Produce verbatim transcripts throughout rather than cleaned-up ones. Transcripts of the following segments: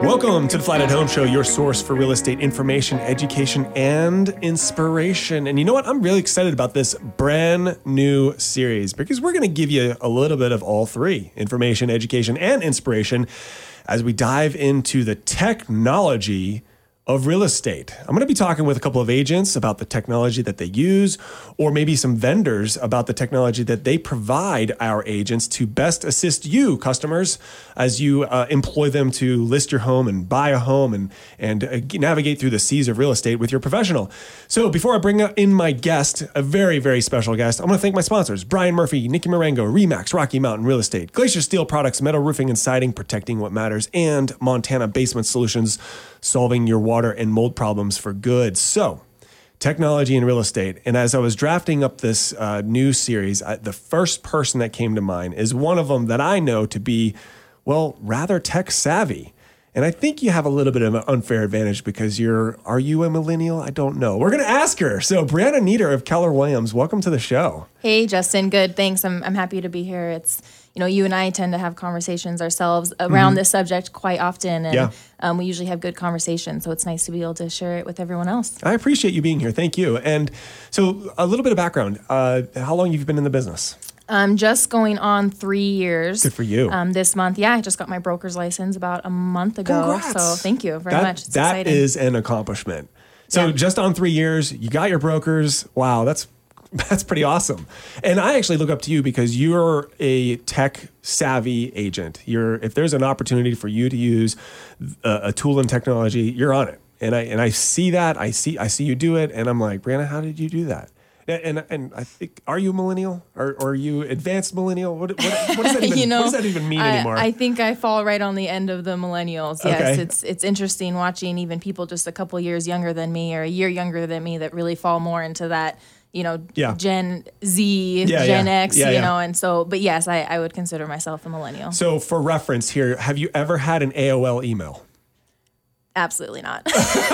Welcome to the Flat at Home Show, your source for real estate information, education, and inspiration. And you know what? I'm really excited about this brand new series because we're going to give you a little bit of all three: information, education, and inspiration as we dive into the technology of real estate. I'm going to be talking with a couple of agents about the technology that they use, or maybe some vendors about the technology that they provide our agents to best assist you, customers, as you uh, employ them to list your home and buy a home and, and uh, navigate through the seas of real estate with your professional. So before I bring in my guest, a very, very special guest, I'm going to thank my sponsors: Brian Murphy, Nikki Marengo, Remax, Rocky Mountain Real Estate, Glacier Steel Products, metal roofing and siding, protecting what matters, and Montana Basement Solutions, solving your water and mold problems for good. So, technology and real estate. And as I was drafting up this uh, new series, I, the first person that came to mind is one of them that I know to be, well, rather tech savvy. And I think you have a little bit of an unfair advantage because you're, are you a millennial? I don't know. We're going to ask her. So, Brianna Nieder of Keller Williams, welcome to the show. Hey, Justin. Good. Thanks. I'm I'm happy to be here. It's, you know, you and I tend to have conversations ourselves around mm-hmm. this subject quite often. And yeah. um, we usually have good conversations. So it's nice to be able to share it with everyone else. I appreciate you being here. Thank you. And so a little bit of background. Uh, how long have you been in the business? Um, just going on three years. Good for you. Um, this month, yeah, I just got my broker's license about a month ago. Congrats. So thank you very that, much. It's that exciting. is an accomplishment. So yeah. just on three years, you got your brokers. Wow, that's that's pretty awesome. And I actually look up to you because you're a tech savvy agent. You're if there's an opportunity for you to use a, a tool and technology, you're on it. And I and I see that. I see I see you do it, and I'm like, Brianna, how did you do that? And and I think, are you a millennial or, or are you advanced millennial? What, what, what, does, that even, you know, what does that even mean I, anymore? I think I fall right on the end of the millennials. Yes, okay. it's it's interesting watching even people just a couple years younger than me or a year younger than me that really fall more into that, you know, yeah. Gen Z, yeah, Gen yeah. X, yeah, you yeah. know, and so, but yes, I, I would consider myself a millennial. So for reference here, have you ever had an A O L email? Absolutely not.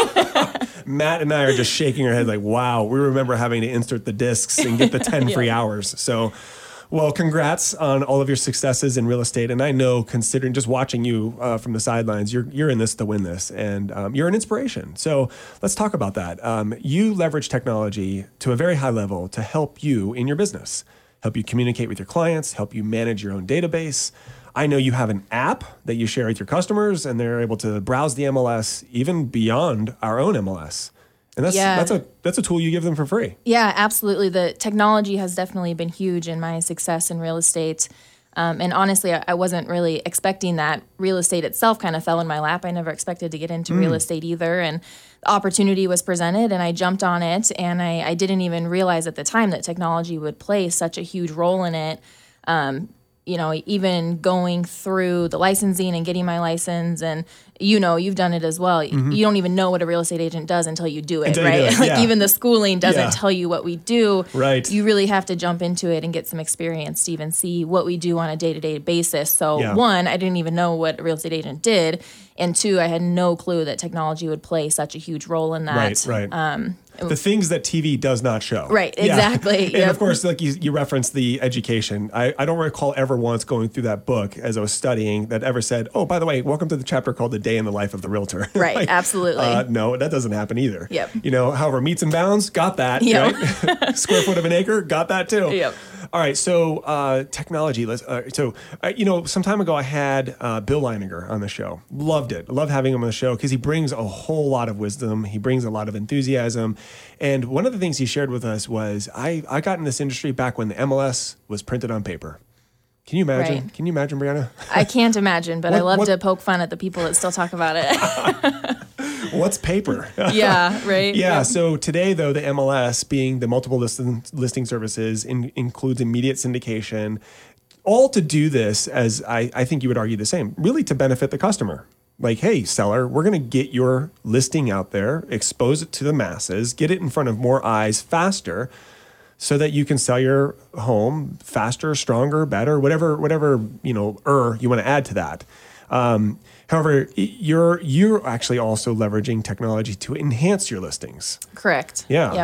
Matt and I are just shaking our head like, wow, we remember having to insert the discs and get the ten yeah. free hours. So, well, congrats on all of your successes in real estate. And I know, considering just watching you uh, from the sidelines, you're you're in this to win this, and um, you're an inspiration. So let's talk about that. Um, you leverage technology to a very high level to help you in your business, help you communicate with your clients, help you manage your own database. I know you have an app that you share with your customers, and they're able to browse the M L S even beyond our own M L S. And that's yeah. that's a that's a tool you give them for free. Yeah, absolutely. The technology has definitely been huge in my success in real estate. Um, and honestly, I, I wasn't really expecting that. Real estate itself kind of fell in my lap. I never expected to get into mm. real estate either. And the opportunity was presented, and I jumped on it. And I, I didn't even realize at the time that technology would play such a huge role in it. Um, you know, even going through the licensing and getting my license, and you know, you've done it as well. Mm-hmm. You don't even know what a real estate agent does until you do it, until right? Do it. Like yeah. even the schooling doesn't yeah. tell you what we do. Right. You really have to jump into it and get some experience to even see what we do on a day-to-day basis. So yeah. one, I didn't even know what a real estate agent did. And two, I had no clue that technology would play such a huge role in that. Right, right. Um, the things that T V does not show. Right, exactly. Yeah. And yep. of course, like you, you referenced the education. I, I don't recall ever once going through that book as I was studying that ever said, oh, by the way, welcome to the chapter called The Day in the Life of the Realtor. Right, like, absolutely. Uh, no, that doesn't happen either. Yep. You know, however, meets and bounds, got that, yep. right? Square foot of an acre, got that too. Yep. All right, so uh, technology. Let's. Uh, so uh, you know, some time ago I had uh, Bill Leininger on the show. Loved it. Loved having him on the show because he brings a whole lot of wisdom. He brings a lot of enthusiasm. And one of the things he shared with us was I I got in this industry back when the M L S was printed on paper. Can you imagine? Right. Can you imagine, Brianna? I can't imagine, but what, I love what, to poke fun at the people that still talk about it. What's paper? yeah, right. Yeah, so today, though, the M L S, being the multiple listing, listing services, in, includes immediate syndication, all to do this, as I, I think you would argue the same, really to benefit the customer. Like, hey, seller, we're going to get your listing out there, expose it to the masses, get it in front of more eyes faster, so that you can sell your home faster, stronger, better, whatever, whatever you know, er you want to add to that. Um, however, you're you're actually also leveraging technology to enhance your listings. Correct. Yeah. Yep.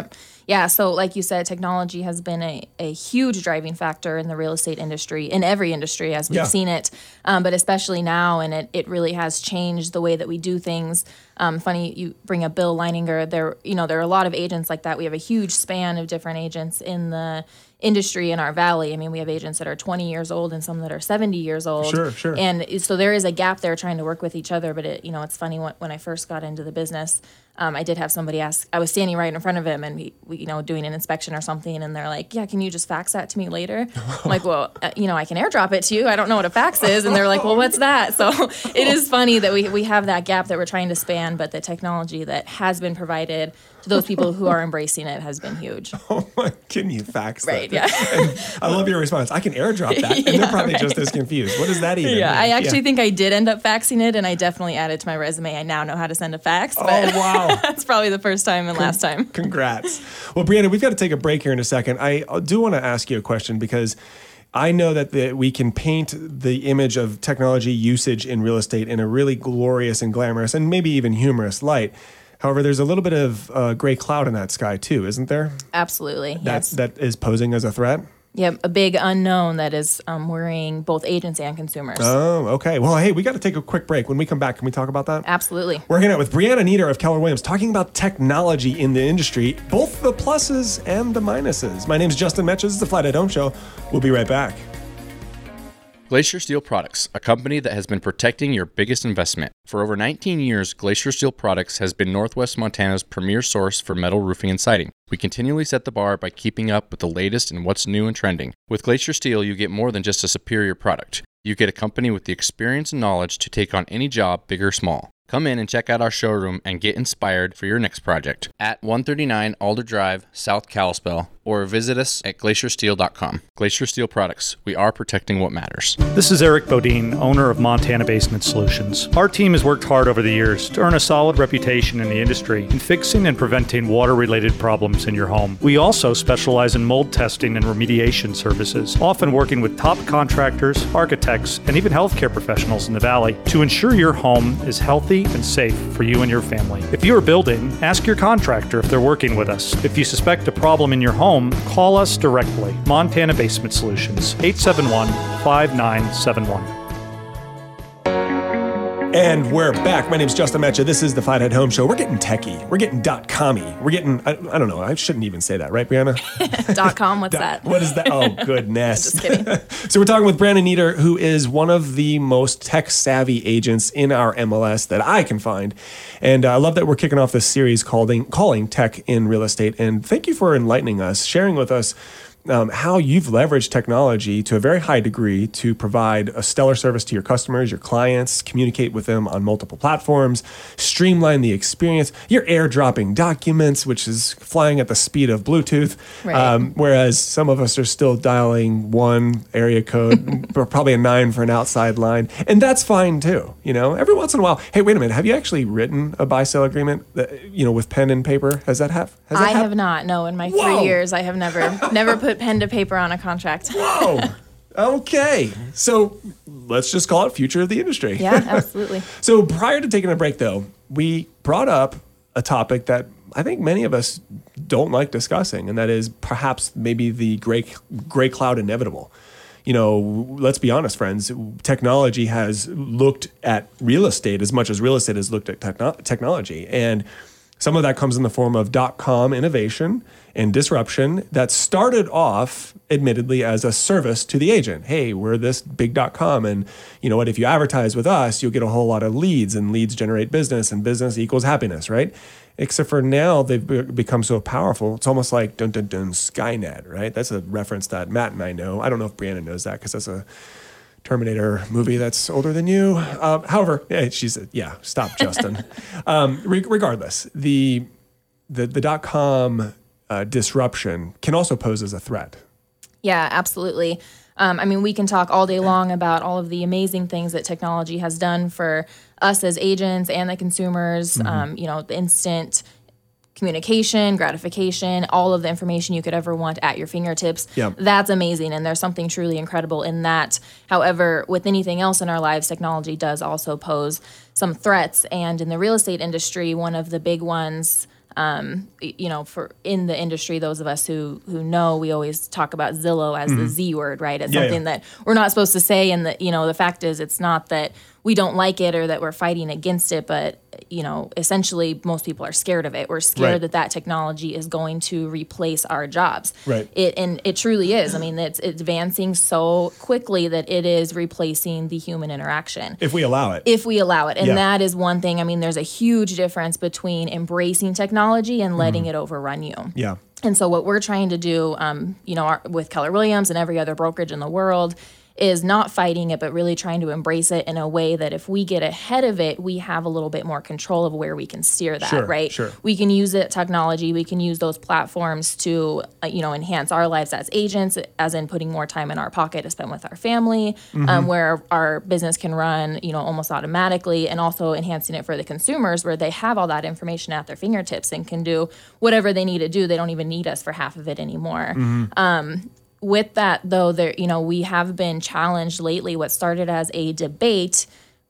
Yeah, so like you said, technology has been a, a huge driving factor in the real estate industry, in every industry as we've Yeah. seen it, um, but especially now, and it, it really has changed the way that we do things. Um, funny, you bring up Bill Leininger. There, you know, there are a lot of agents like that. We have a huge span of different agents in the industry in our valley. I mean, we have agents that are twenty years old and some that are seventy years old. Sure, sure. And so there is a gap there trying to work with each other. But it, you know, it's funny when, when I first got into the business, um, I did have somebody ask. I was standing right in front of him, and we, we, you know, doing an inspection or something, and they're like, "Yeah, can you just fax that to me later?" I'm like, "Well, uh, you know, I can airdrop it to you. I don't know what a fax is." And they're like, "Well, what's that?" So it is funny that we we have that gap that we're trying to span, but the technology that has been provided to those people who are embracing it has been huge. Oh my, can you fax Right, that? yeah. And I love your response. I can airdrop that. And Yeah, they're probably right. just as confused. What does that even Yeah, mean? I actually think I did end up faxing it, and I definitely added to my resume. I now know how to send a fax. Oh, But wow. that's probably the first time and last time. Congrats. Well, Brianna, we've got to take a break here in a second. I do want to ask you a question because I know that the, we can paint the image of technology usage in real estate in a really glorious and glamorous and maybe even humorous light. However, there's a little bit of uh, gray cloud in that sky too, isn't there? Absolutely, That's, yes. that is posing as a threat? Yep, a big unknown that is um, worrying both agents and consumers. Oh, okay. Well, hey, we got to take a quick break. When we come back, can we talk about that? Absolutely. We're hanging out with Brianna Nieder of Keller Williams, talking about technology in the industry, both the pluses and the minuses. My name's Justin Metch. This is the Flight at Home Show. We'll be right back. Glacier Steel Products, a company that has been protecting your biggest investment. For over nineteen years, Glacier Steel Products has been Northwest Montana's premier source for metal roofing and siding. We continually set the bar by keeping up with the latest and what's new and trending. With Glacier Steel, you get more than just a superior product. You get a company with the experience and knowledge to take on any job, big or small. Come in and check out our showroom and get inspired for your next project at one thirty-nine Alder Drive, South Kalispell, or visit us at glacier steel dot com. Glacier Steel Products. We are protecting what matters. This is Eric Bodine, owner of Montana Basement Solutions. Our team has worked hard over the years to earn a solid reputation in the industry in fixing and preventing water-related problems in your home. We also specialize in mold testing and remediation services, often working with top contractors, architects, and even healthcare professionals in the valley to ensure your home is healthy and safe for you and your family. If you are building, ask your contractor if they're working with us. If you suspect a problem in your home, call us directly. Montana Basement Solutions, eight seven one, five nine seven one. And we're back. My name's Justin Metcha. This is the Flight at Home Show. We're getting techie. We're getting .com-y. We're getting, I, I don't know, I shouldn't even say that, right, Brianna? Dot com, what's that? What is that? Oh, goodness. Just kidding. So we're talking with Brianna Nieder, who is one of the most tech-savvy agents in our M L S that I can find. And uh, I love that we're kicking off this series called Calling Tech in Real Estate. And thank you for enlightening us, sharing with us Um, how you've leveraged technology to a very high degree to provide a stellar service to your customers, your clients, communicate with them on multiple platforms, streamline the experience. You're airdropping documents, which is flying at the speed of Bluetooth, Right. um, whereas some of us are still dialing one area code, or probably a nine for an outside line, and that's fine too. You know, every once in a while. Hey, wait a minute. Have you actually written a buy-sell agreement? That, you know, with pen and paper? Has that have? Has that I hap- have not. No, in my Whoa. three years, I have never never put pen to paper on a contract. Whoa. Okay. So let's just call it future of the industry. Yeah, absolutely. So prior to taking a break, though, we brought up a topic that I think many of us don't like discussing, and that is perhaps maybe the gray gray cloud inevitable. You know, let's be honest, friends, technology has looked at real estate as much as real estate has looked at techno- technology. And some of that comes in the form of dot-com innovation and disruption that started off, admittedly, as a service to the agent. Hey, we're this big dot-com, and you know what? If you advertise with us, you'll get a whole lot of leads, and leads generate business, and business equals happiness, right? Except for now, they've be- become so powerful. It's almost like dun dun dun Skynet, right? That's a reference that Matt and I know. I don't know if Brianna knows that because that's a Terminator movie that's older than you. Uh, however, yeah, she said, yeah, stop, Justin. um, re- regardless, the the the dot com uh, disruption can also pose as a threat. Yeah, absolutely. Um, I mean, we can talk all day long about all of the amazing things that technology has done for us as agents and the consumers. Mm-hmm. Um, you know, the instant communication, gratification, all of the information you could ever want at your fingertips. Yep. That's amazing, and there's something truly incredible in that. However, with anything else in our lives, technology does also pose some threats. And in the real estate industry, one of the big ones Um, you know, for in the industry, those of us who who know, we always talk about Zillow as mm-hmm. the Z word, right? It's yeah, something yeah. that we're not supposed to say. And the, you know, the fact is, it's not that we don't like it or that we're fighting against it, but you know, essentially most people are scared of it. We're scared right. that that technology is going to replace our jobs. Right. It and it truly is. I mean, it's, it's advancing so quickly that it is replacing the human interaction. If we allow it. If we allow it. And yeah. that is one thing. I mean, there's a huge difference between embracing technology and letting mm. it overrun you. Yeah. And so what we're trying to do, um, you know, our, with Keller Williams and every other brokerage in the world is not fighting it, but really trying to embrace it in a way that if we get ahead of it, we have a little bit more control of where we can steer that, sure, right? Sure. We can use it, technology, we can use those platforms to, uh, you know, enhance our lives as agents, as in putting more time in our pocket to spend with our family, mm-hmm. um, where our business can run, you know, almost automatically, and also enhancing it for the consumers where they have all that information at their fingertips and can do whatever they need to do. They don't even need us for half of it anymore. Mm-hmm. Um, With that, though, there, you know, we have been challenged lately. What started as a debate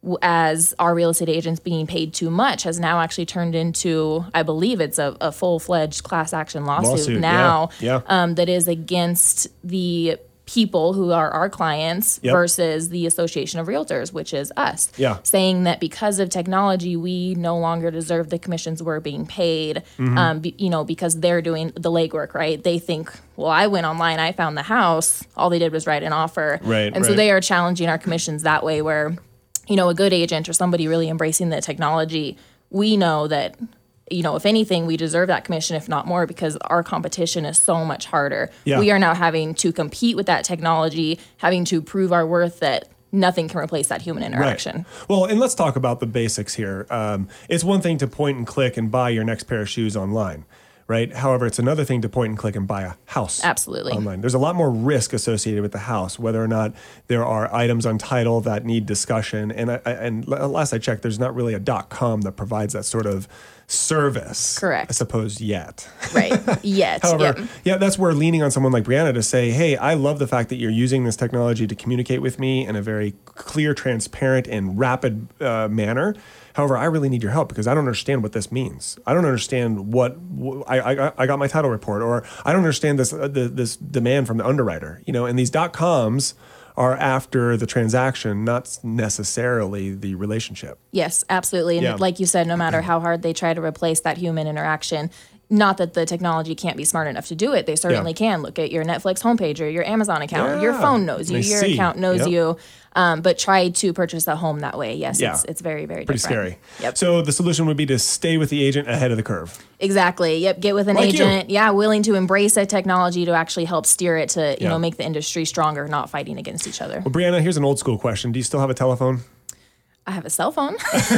as our real estate agents being paid too much has now actually turned into, I believe it's a, a full-fledged class action lawsuit, lawsuit now yeah, yeah. Um, that is against the people who are our clients yep. versus the Association of Realtors, which is us, yeah. saying that because of technology, we no longer deserve the commissions we're being paid, mm-hmm. um, be, you know, because they're doing the legwork, right? They think, well, I went online, I found the house, all they did was write an offer. Right, and right. so they are challenging our commissions that way where, you know, a good agent or somebody really embracing the technology, we know that, you know, if anything, we deserve that commission, if not more, because our competition is so much harder. Yeah. We are now having to compete with that technology, having to prove our worth that nothing can replace that human interaction. Right. Well, and let's talk about the basics here. Um, it's one thing to point and click and buy your next pair of shoes online, right? However, it's another thing to point and click and buy a house. Absolutely. Online. There's a lot more risk associated with the house, whether or not there are items on title that need discussion. And I, and last I checked, there's not really a .com that provides that sort of service. Correct. I suppose yet. Right. Yet. However, yep. yeah, that's where leaning on someone like Brianna to say, hey, I love the fact that you're using this technology to communicate with me in a very clear, transparent, and rapid uh, manner. However, I really need your help because I don't understand what this means. I don't understand what wh- I, I I got my title report, or I don't understand this uh, the, this demand from the underwriter. You know, and these .coms are after the transaction, not necessarily the relationship. Yes, absolutely. And yeah. like you said, no matter how hard they try to replace that human interaction, not that the technology can't be smart enough to do it. They certainly yeah. can. Look at your Netflix homepage or your Amazon account. Yeah. Your phone knows you. They Your see. account knows yep. you. Um, but try to purchase a home that way. Yes, yeah. it's, it's very, very Pretty different. scary. Yep. So the solution would be to stay with the agent ahead of the curve. Exactly. Yep. Get with an Like agent. you. Yeah, willing to embrace that technology to actually help steer it to, you Yeah. know, make the industry stronger, not fighting against each other. Well, Brianna, here's an old school question. Do you still have a telephone? I have a cell phone.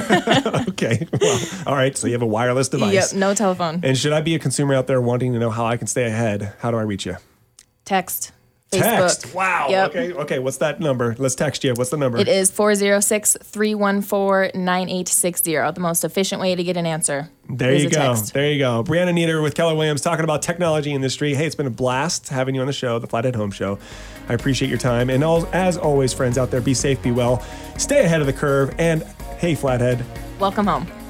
Okay. Well, all right. So you have a wireless device. Yep. No telephone. And should I be a consumer out there wanting to know how I can stay ahead? How do I reach you? Text. Text. Facebook. Wow. Yep. Okay. Okay. What's that number? Let's text you. What's the number? It is four oh six, three one four, nine eight six zero. The most efficient way to get an answer. There is you a go. text. There you go. Brianna Nieder with Keller Williams talking about technology industry. Hey, it's been a blast having you on the show, the Flathead Home Show. I appreciate your time. And all, as always, friends out there, be safe, be well, stay ahead of the curve, and hey, Flathead. Welcome home.